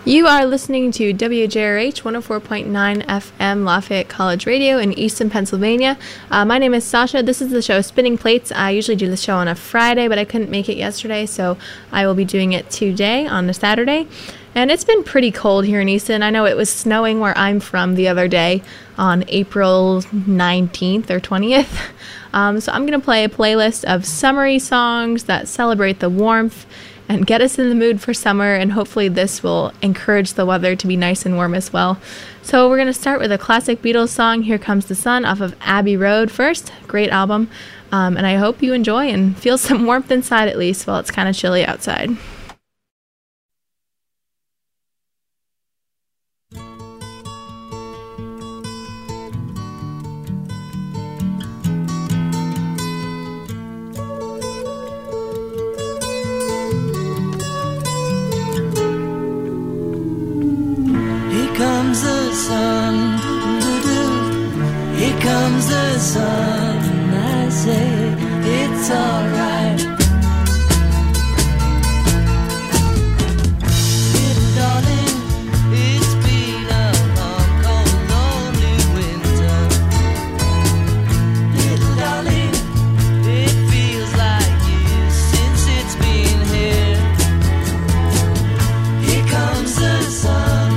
You are listening to WJRH 104.9 FM Lafayette College Radio in Easton, Pennsylvania. My name is Sasha. This is the show Spinning Plates. I usually do the show on a Friday, but I couldn't make it yesterday, so I will be doing it today on a Saturday. And it's been pretty cold here in Easton. I know it was snowing where I'm from the other day on April 19th or 20th. So I'm going to play a playlist of summery songs that celebrate the warmth and get us in the mood for summer, and hopefully this will encourage the weather to be nice and warm as well. So we're going to start with a classic Beatles song, Here Comes the Sun, off of Abbey Road first. Great album, and I hope you enjoy and feel some warmth inside at least while it's kind of chilly outside. Comes the sun, here comes the sun, and I say it's alright. Little darling, it's been a long, cold, lonely winter. Little darling, it feels like years since it's been here. Here comes the sun.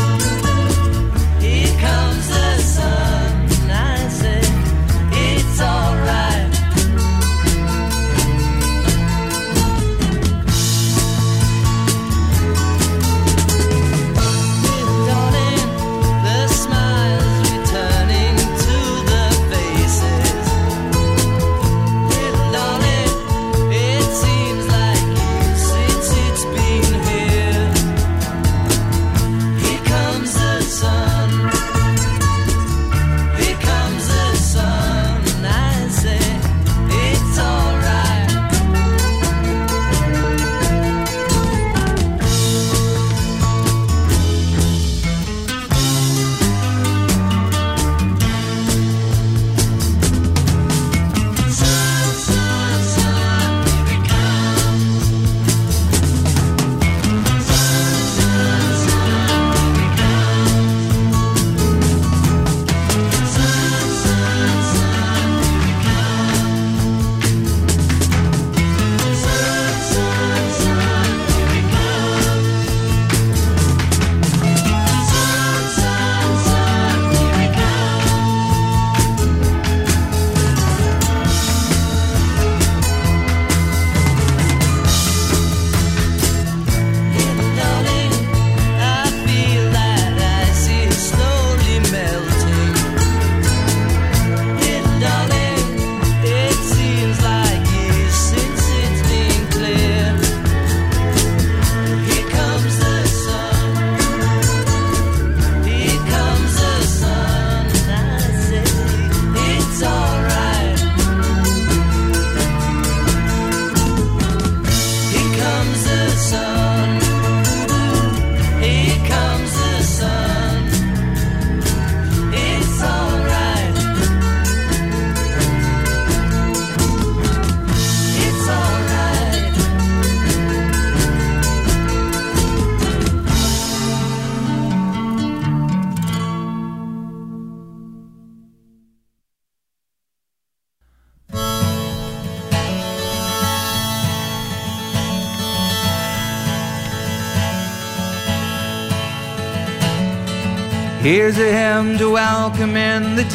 Here's a hymn to welcome in the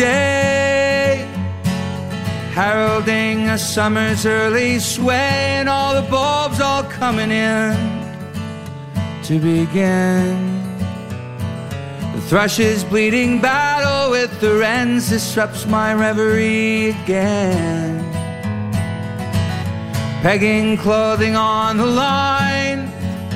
day, heralding a summer's early sway, and all the bulbs all coming in to begin. The thrush's bleeding battle with the wrens disrupts my reverie again. Pegging clothing on the line,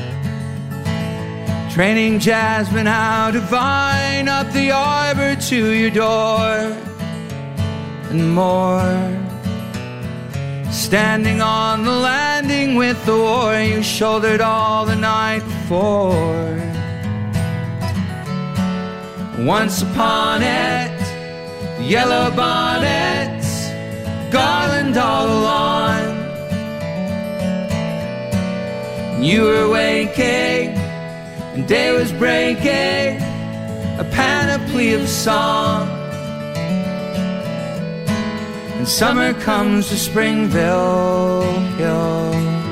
training jasmine how to vine up the arbor to your door, and more. Standing on the landing with the war you shouldered all the night before. Once upon it, the yellow bonnets garland all the lawn. You were waking and day was breaking, a panoply of song. And summer comes to Springville Hill.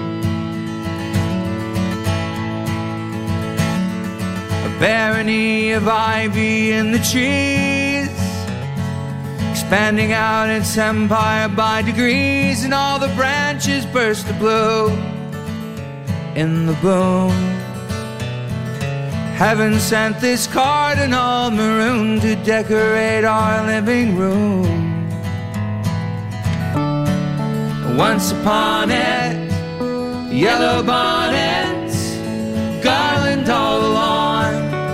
A barony of ivy in the trees, expanding out its empire by degrees, and all the branches burst to blue in the boom. Heaven sent this cardinal maroon to decorate our living room. Once upon it, yellow bonnets, garland all the lawn,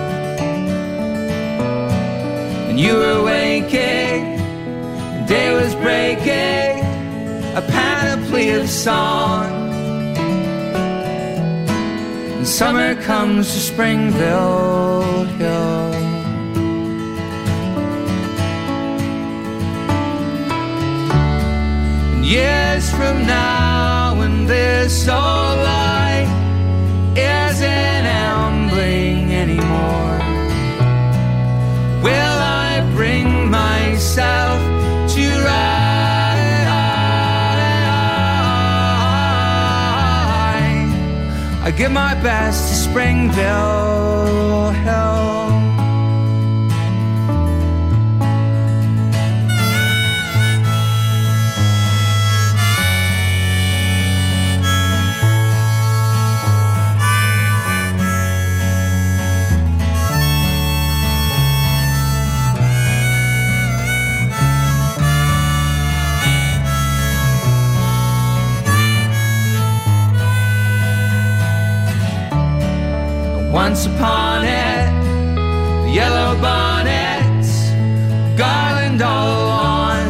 and you were waking, day was breaking, a panoply of song. And summer comes to Springville Hill. And years from now, when this old light isn't ambling anymore, will I bring myself to ride? I give my best to Springville Hill. Once upon it, the yellow bonnets, garland all along,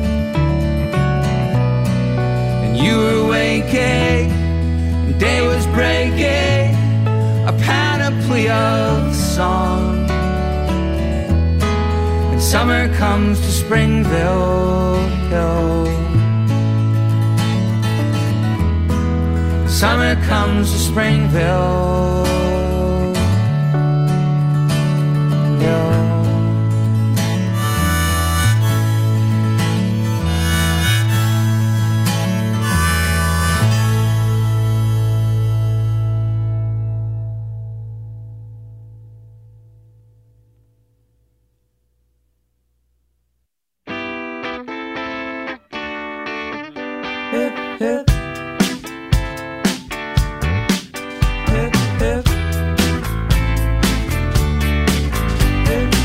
and you were waking, and day was breaking, a panoply of song. And summer comes to Springville Hill. Summer comes to Springville. Hip, hip. Hip, hip. Hip,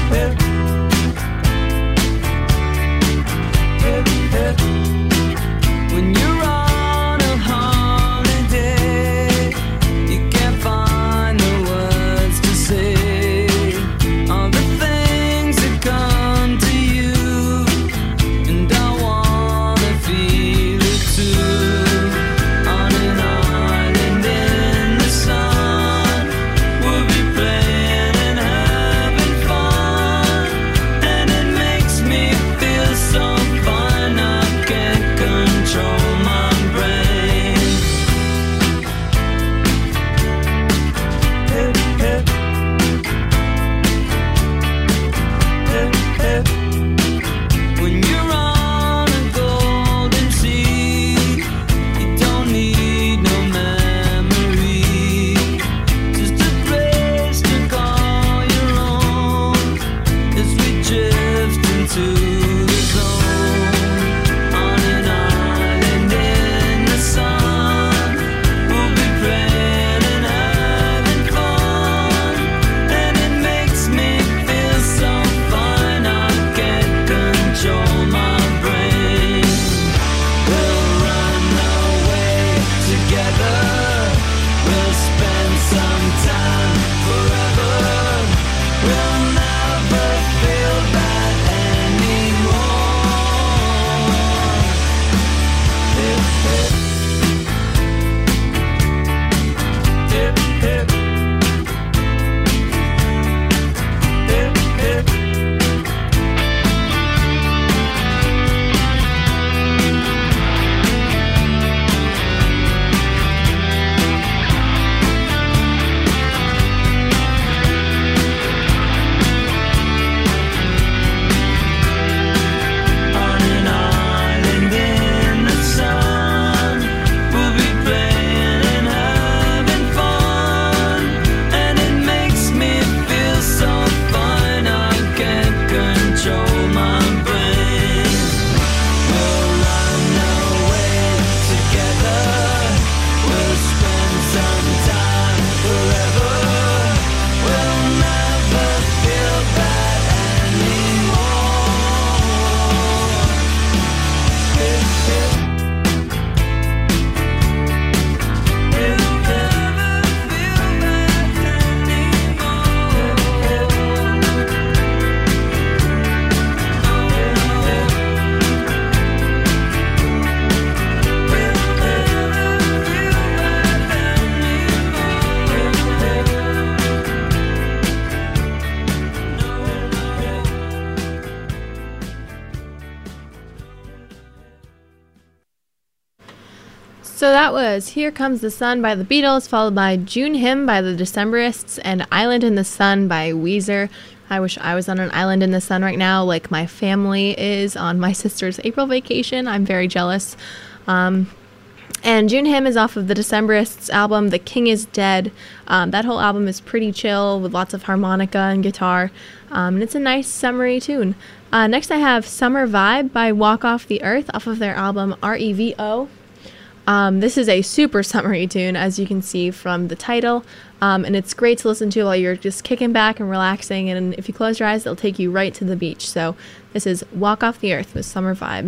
So that was Here Comes the Sun by the Beatles, followed by June Hymn by the Decemberists, and Island in the Sun by Weezer. I wish I was on an island in the sun right now, like my family is on my sister's April vacation. I'm very jealous. And June Hymn is off of the Decemberists album, The King is Dead. That whole album is pretty chill with lots of harmonica and guitar. And it's a nice summery tune. Next I have Summer Vibe by Walk Off the Earth off of their album REVO. This is a super summery tune, as you can see from the title, and it's great to listen to while you're just kicking back and relaxing, and if you close your eyes, it'll take you right to the beach. So this is Walk Off the Earth with Summer Vibe.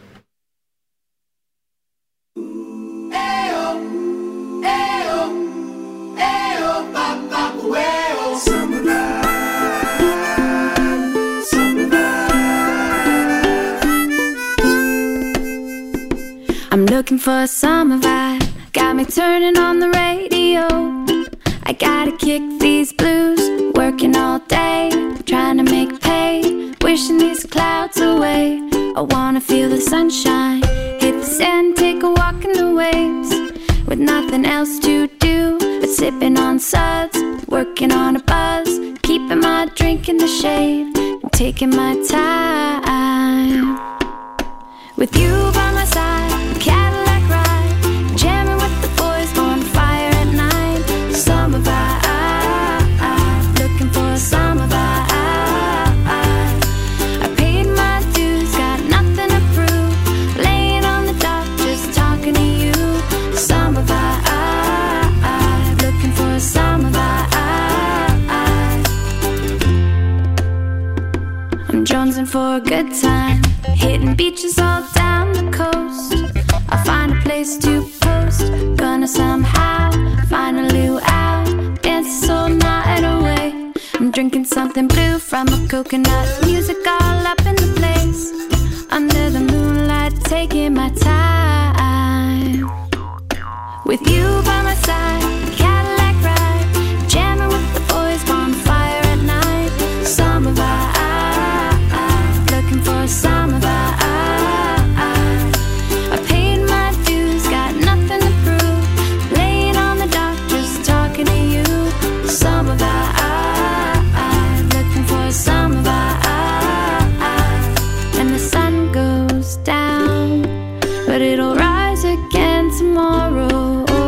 I'm looking for a summer vibe, got me turning on the radio. I gotta kick these blues, working all day, trying to make pay, wishing these clouds away. I wanna feel the sunshine, hit the sand, take a walk in the waves, with nothing else to do but sipping on suds, working on a buzz, keeping my drink in the shade, and taking my time. With you by my side, Cadillac ride, jamming with the boys, bonfire at night. Summer vibe, looking for a summer vibe. I paid my dues, got nothing to prove, laying on the dock, just talking to you. Summer vibe, looking for a summer vibe. I'm jonesing for a good time, hitting beaches all down the coast. I'll find a place to post, gonna somehow find a luau, dance all night away. I'm drinking something blue from a coconut, music all up in the place, under the moonlight, taking my time. With you by my side, Cadillac ride, jamming with the boys, bonfire at night. Summer vibe, looking for a summer vibe. I paid my dues, got nothing to prove, laying on the dock, just talking to you. Summer vibe, looking for a summer vibe. And the sun goes down, but it'll rise again tomorrow.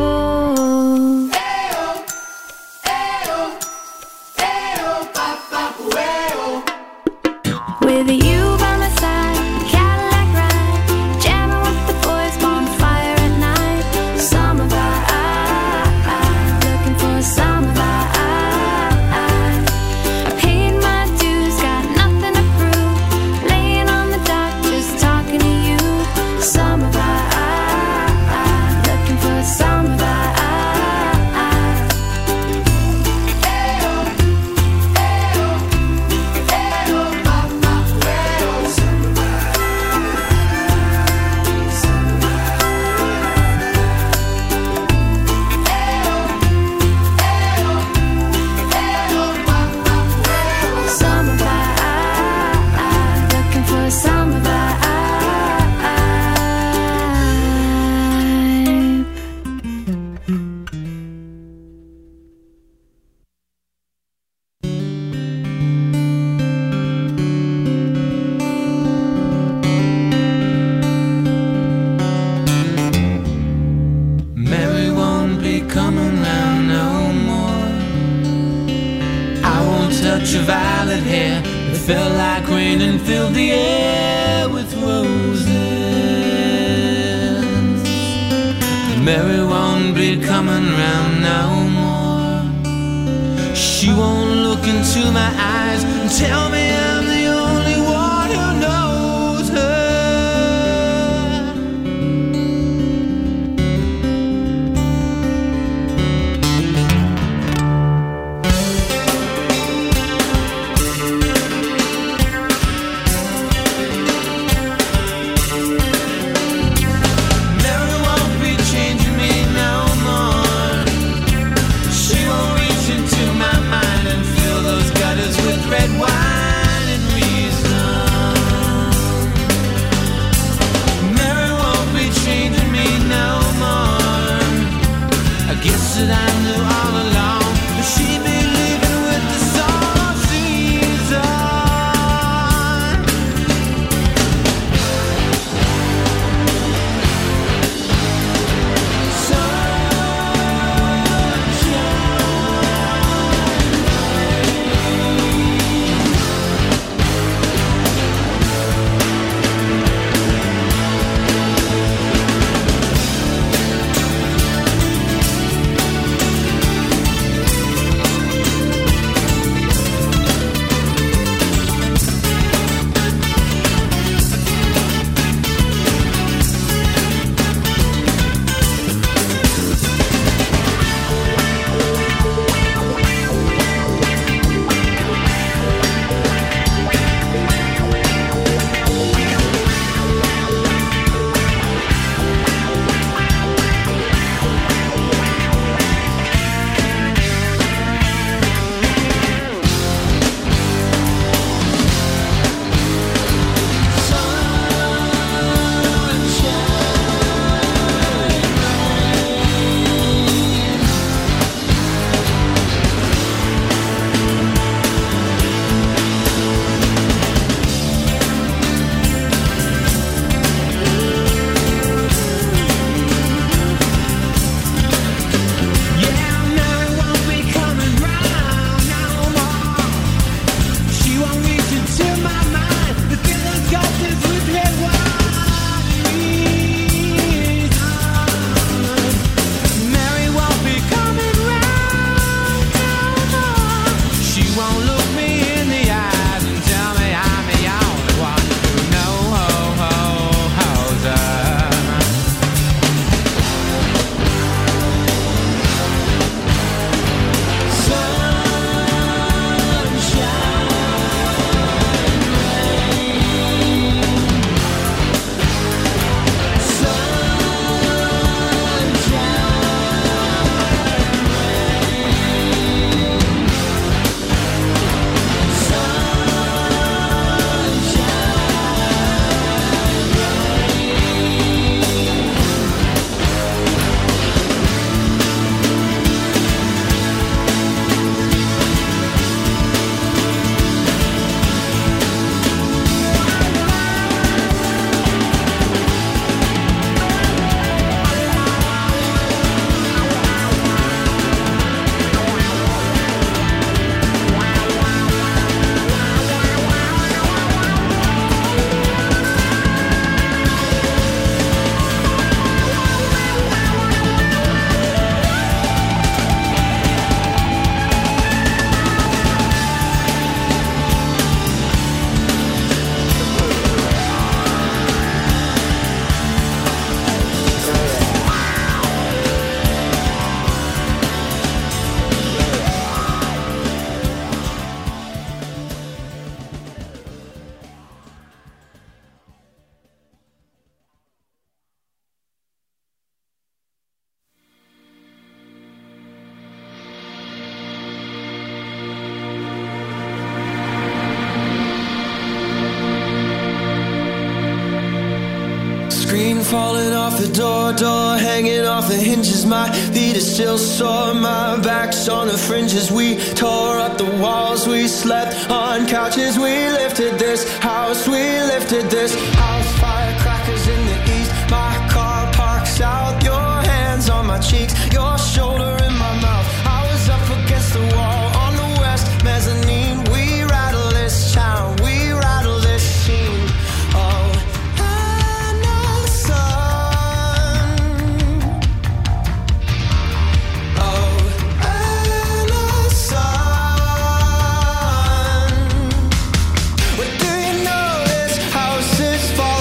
With you by my side, Cadillac ride, jamming with the boys, bonfire at night. Summer vibe, looking for a summer vibe. I paid my dues, got nothing to prove, laying on the dock, just talking to you. Summer vibe, looking for a summer vibe. Summer vibe, looking for a summer vibe. Mary won't be coming round no more. I won't touch your violet hair. It felt like rain and filled the air with roses. Mary won't be coming round no more. She won't look into my eyes and tell me I'm the only one who knows her. Mary won't be changing me no more. She won't reach into my mind and fill those gutters with red wine. door hanging off the hinges. My feet are still sore, my back's on the fringes. We tore up the walls, we slept on couches. We lifted this house, we lifted this house. Firecrackers in the east, my car parks out. Your hands on my cheeks, your shoulder in my mouth. I was up against the wall on the west mezzanine. We rattle this town, we rattle this scene. Oh, fall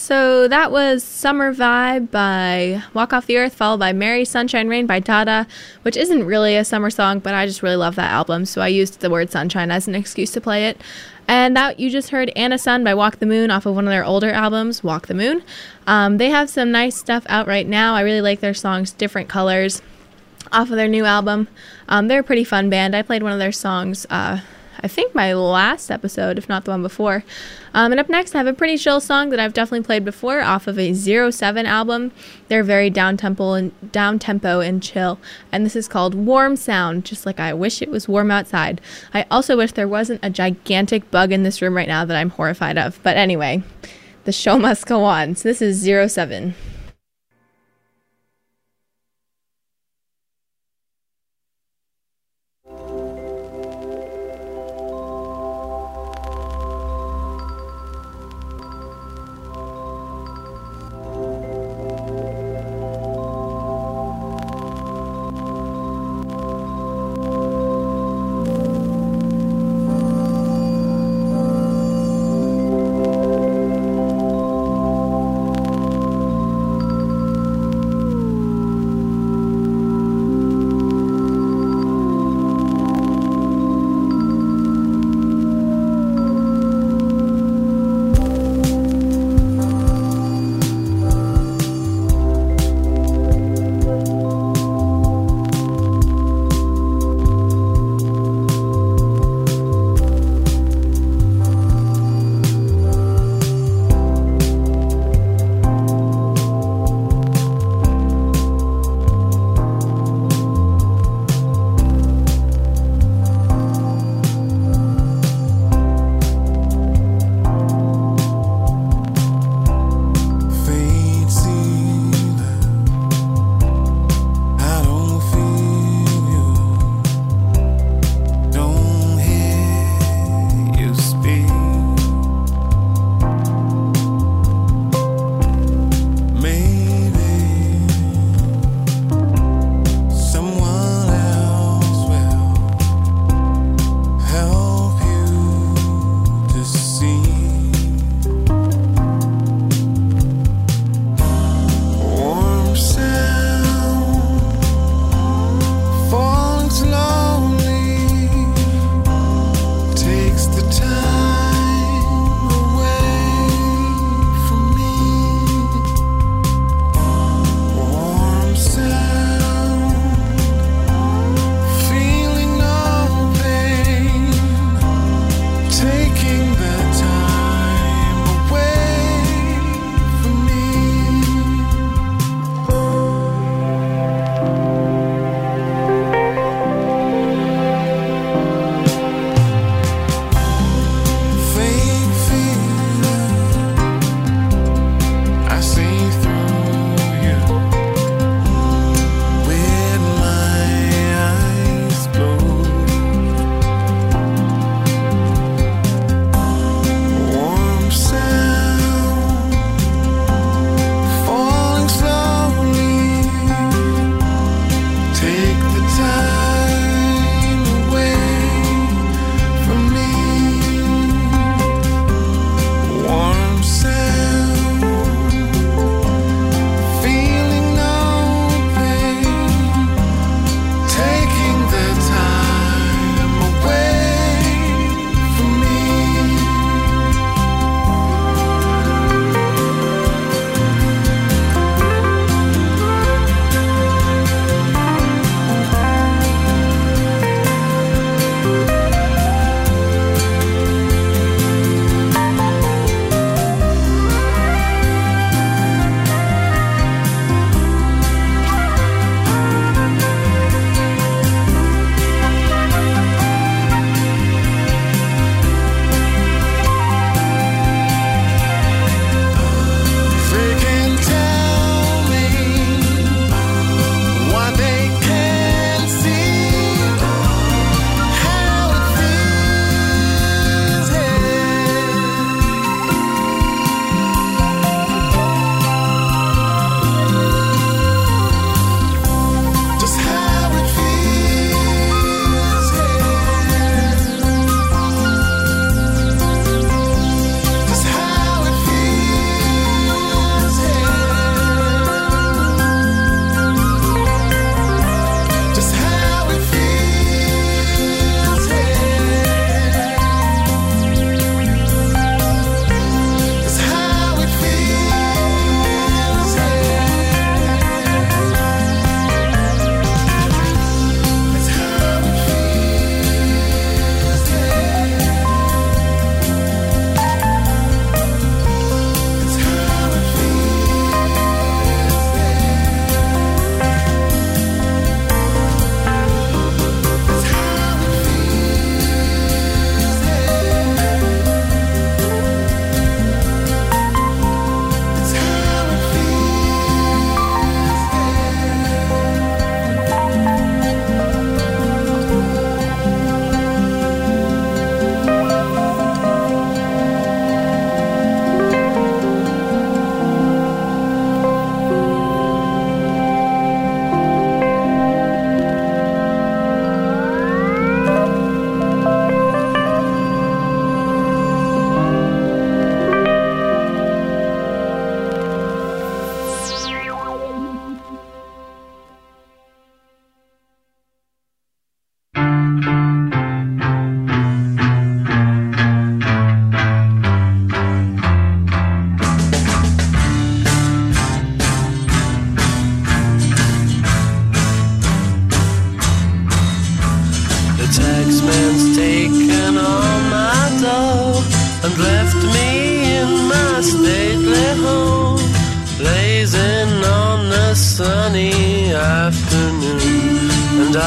So that was Summer Vibe by Walk Off the Earth, followed by Mary Sunshine Rain by Dada, which isn't really a summer song, but I just really love that album, so I used the word sunshine as an excuse to play it. And that you just heard Anna Sun by Walk the Moon off of one of their older albums, Walk the Moon. They have some nice stuff out right now. I really like their songs Different Colors off of their new album. They're a pretty fun band. I played one of their songs I think my last episode, if not the one before. And up next, I have a pretty chill song that I've definitely played before off of a 07 album. They're very down-tempo and chill. And this is called Warm Sound, just like I wish it was warm outside. I also wish there wasn't a gigantic bug in this room right now that I'm horrified of. But anyway, the show must go on. So this is 07.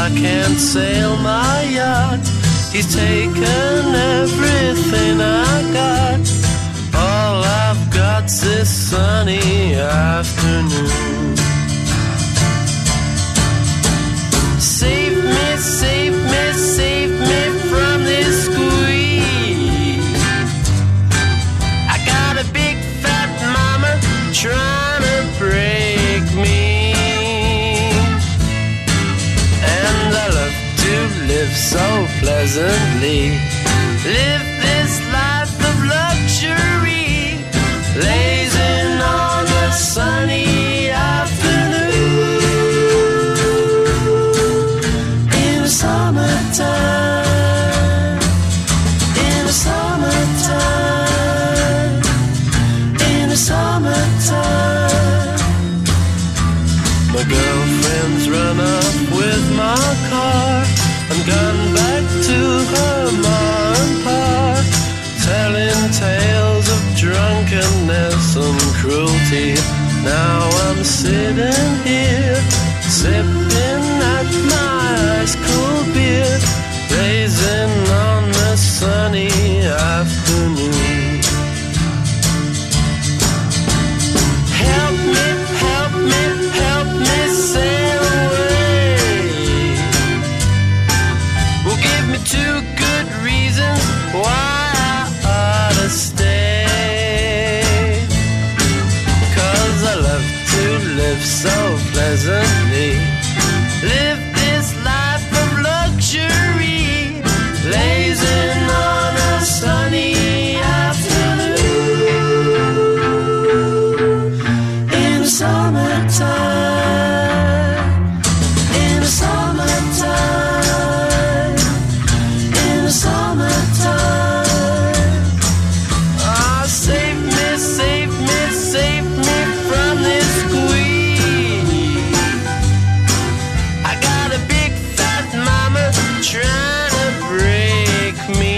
I can't sail my yacht. He's taken everything I got. All I've got's this sunny afternoon. Save me, save me, save me from this squeeze. I got a big fat mama trying to break me. And I love to live so pleasantly. Live this life of luxury, lazing on a sunny afternoon. In the summertime, in the summertime, in the summertime. My girlfriend's run up with my car and gone back to her ma and pa, telling tales of drunkenness and cruelty. Now I'm sitting here, sipping at my ice cold beer, blazing on the sunny afternoon. Help me, help me, help me sail away. Well, give me 2 good reasons why I ought to stay. 'Cause I love to live so pleasantly. Live this life of luxury, lazing on a sunny afternoon. In the summertime, in the summertime, in the summertime. Ah, save me, save me, save me from this squeeze. I got a big fat mama trying to break me.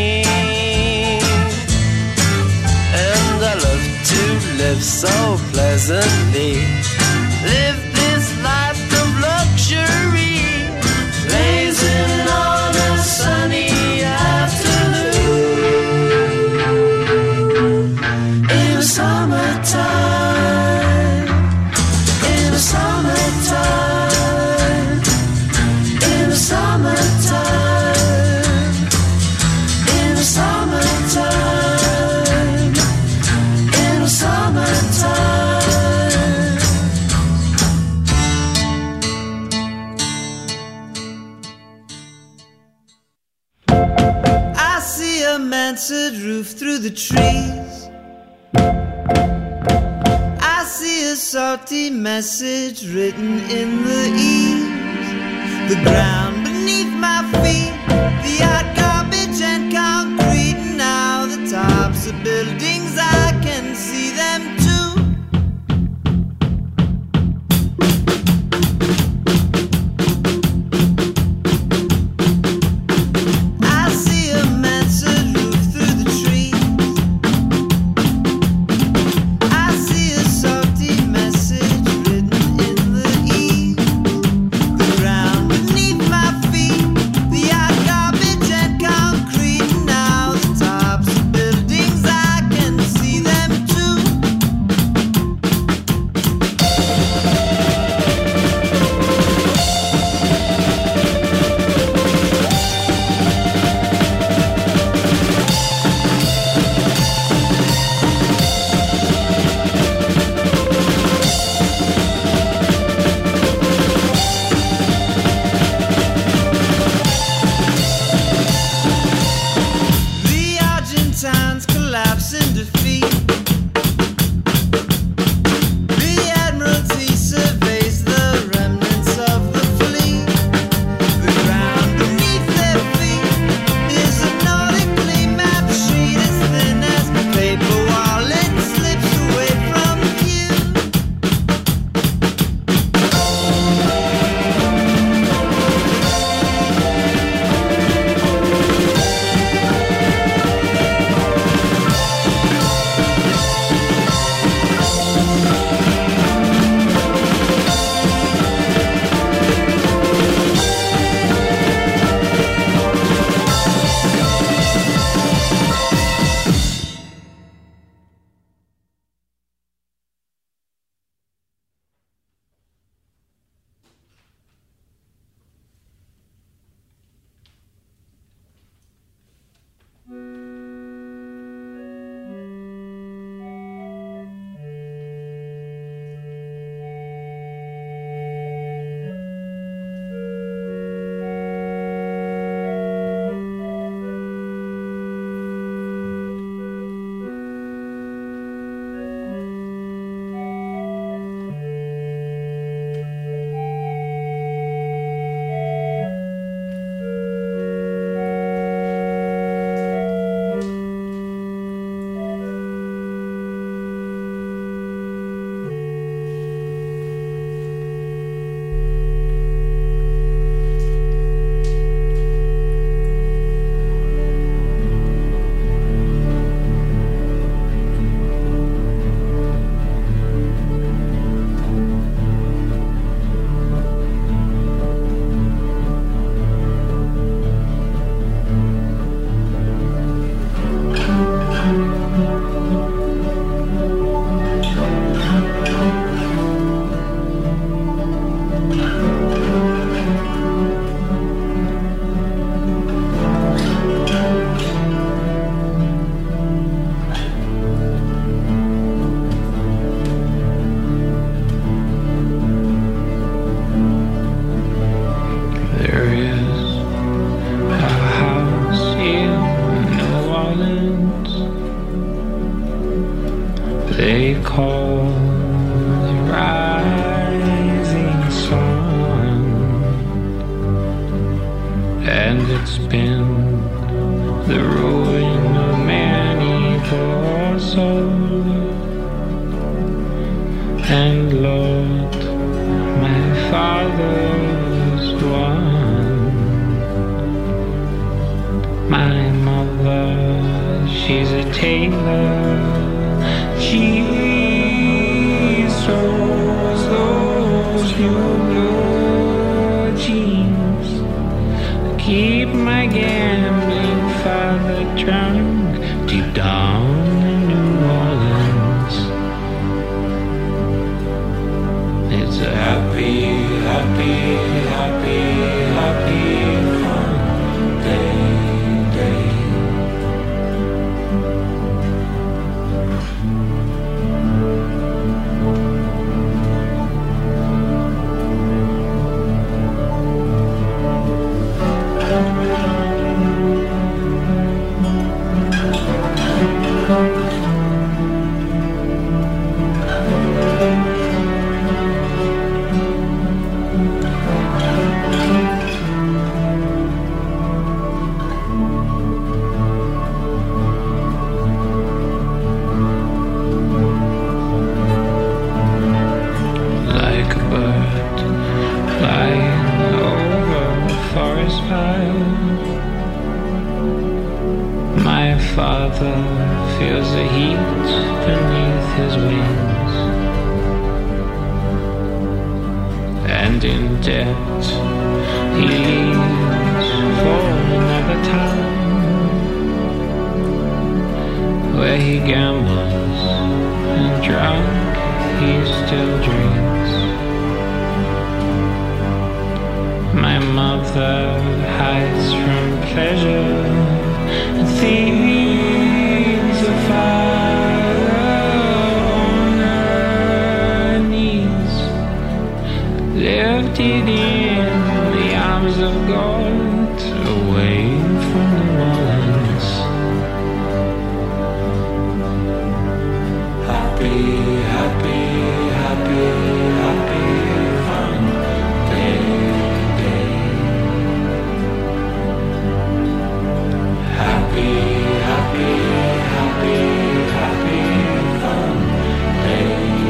And I love to live so pleasantly. Live this life of luxury, lazing on a sunny afternoon. In the summertime, in the summertime, in the summertime, in the summertime, in the summertime. I see a mansard roof through the trees. I see a salty message written in the eaves. The ground beneath my feet, the hot garbage and concrete. Now the tops of buildings, I can see them too. I see a mansard roof through the trees. I see a salty message written in the eaves. The ground beneath my feet, the hot garbage and concrete. Now the tops of buildings, I can see them too. The Argentines collapse in defeat. The Admiralty surveys the remnants of the fleet. The ground beneath their feet is a nautically mapped sheet as thin as paper while it slips away from view. they call the rising sun, and it's been the ruin of many poor souls. And Lord, my father's one. My mother, she's a tailor. She sews those new blue jeans. Keep my gambling father drunk deep down in New Orleans. It's a happy, happy, happy, happy fun day. Father feels the heat beneath his wings, and in debt he leaves for another town, where he gambles and drunk he still drinks. My mother hides from pleasure and feeds a fire on her knees, lifted in the arms of God, away from the ones. Happy, happy, happy, happy, fun day. Happy, happy, happy, happy, fun day.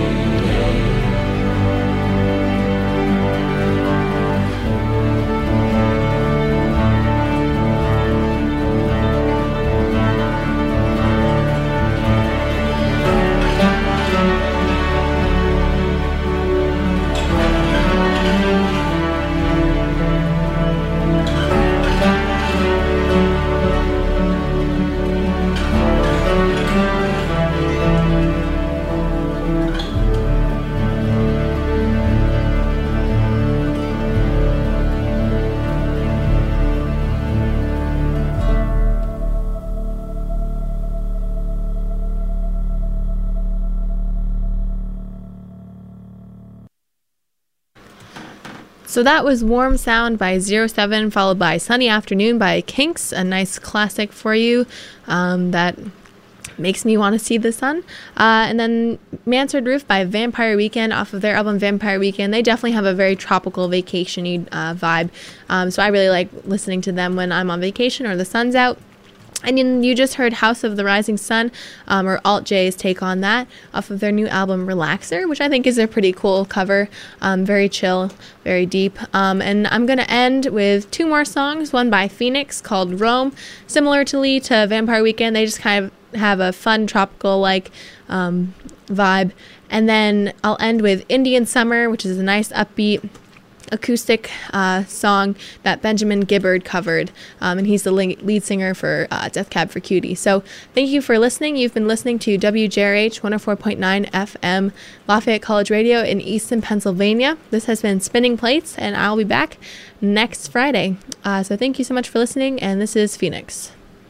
So that was Warm Sound by 07, followed by Sunny Afternoon by Kinks, a nice classic for you that makes me want to see the sun. And then Mansard Roof by Vampire Weekend off of their album Vampire Weekend. They definitely have a very tropical vacation-y vibe. So I really like listening to them when I'm on vacation or the sun's out. And you just heard House of the Rising Sun, or Alt J's take on that, off of their new album Relaxer, which I think is a pretty cool cover. Very chill, very deep. And I'm going to end with two more songs, one by Phoenix called Rome. Similar to Lee to Vampire Weekend, they just kind of have a fun tropical-like vibe. And then I'll end with Indian Summer, which is a nice upbeat acoustic song that Benjamin Gibbard covered, and he's the lead singer for Death Cab for Cutie. So thank you for listening. You've been listening to WJRH 104.9 FM Lafayette College Radio in Easton, Pennsylvania. This has been Spinning Plates, and I'll be back next Friday. So thank you so much for listening, and this is Phoenix.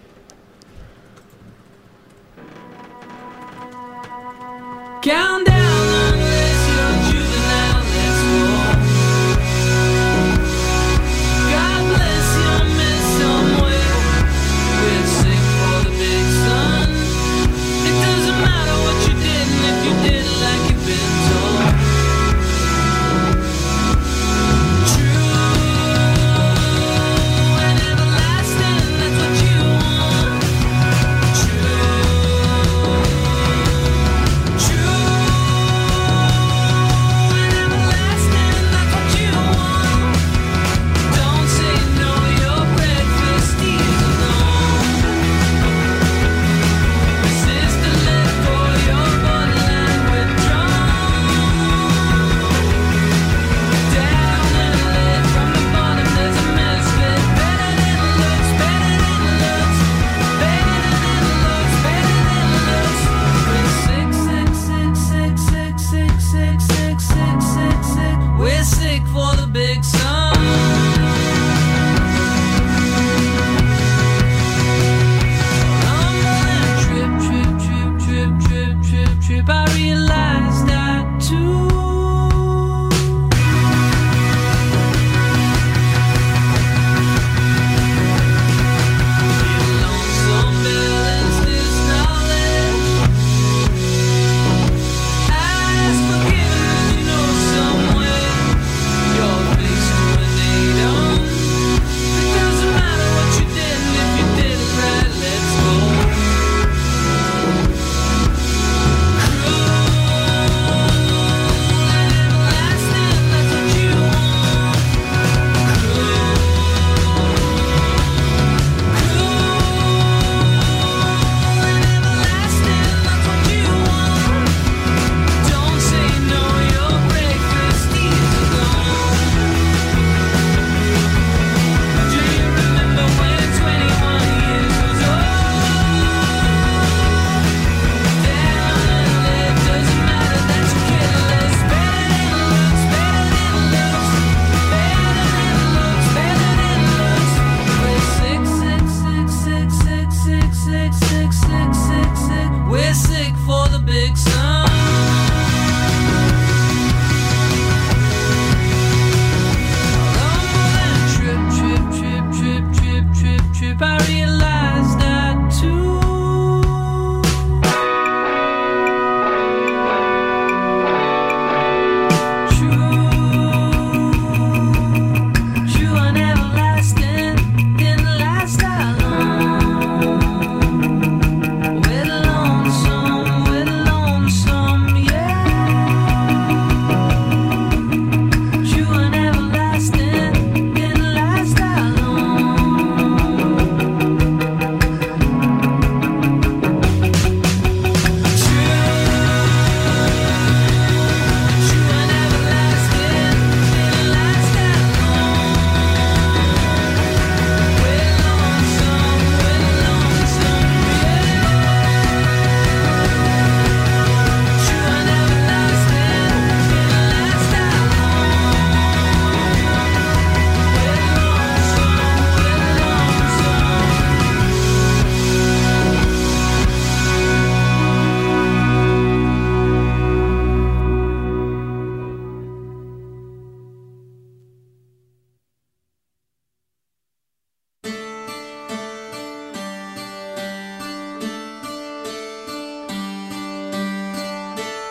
Count down unless you're juvenile, let's roll. God bless you, miss somewhere. We'll sing for the big sun. It doesn't matter what you did, and it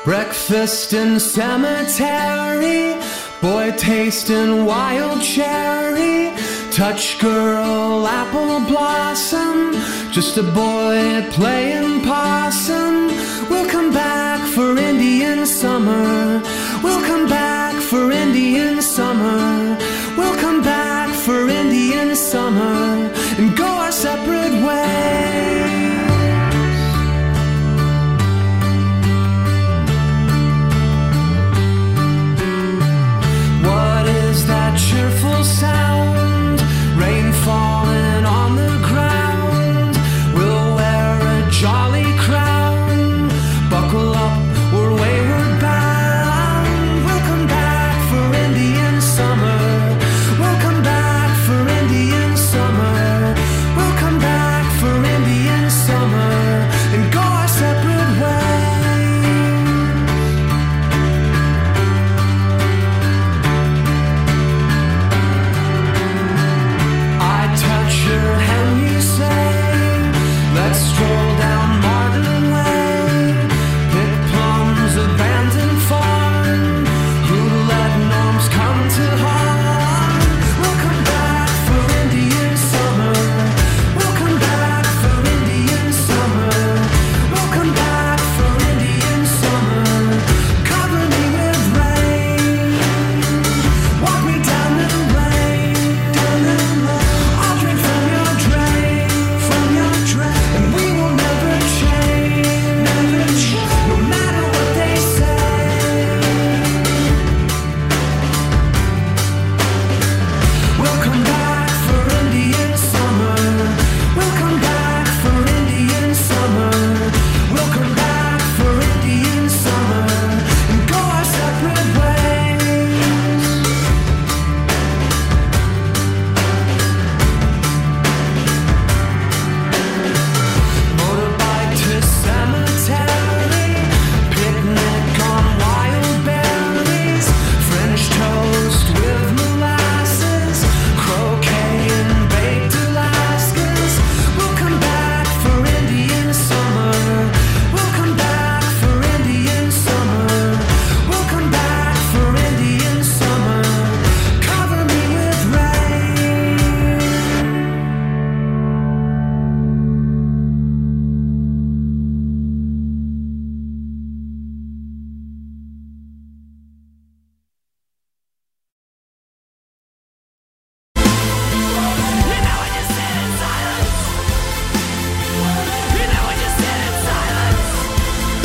Breakfast in cemetery, boy tasting wild cherry, touch girl apple blossom, just a boy playing possum. We'll come back for Indian summer, we'll come back for Indian summer.